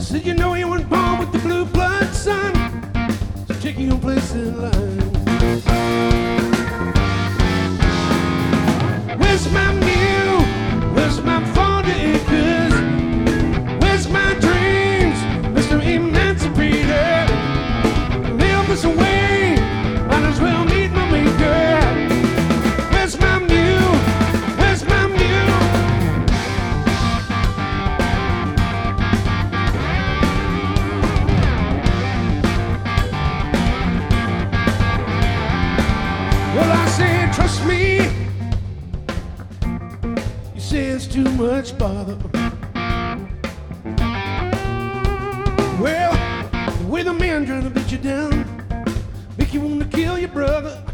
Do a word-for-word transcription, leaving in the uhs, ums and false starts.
Said you know you weren't born with the blue blood, son, so taking your place in line. Where's my mule? Where's my forty acres? Where's my dreams, Mister Emancipator? Live this away, might as well meet my maker. Where's my mule? Where's my mule? Well, I said, trust me. You say it's too much bother. Well, the way the man trying to beat you down, make you want to kill your brother.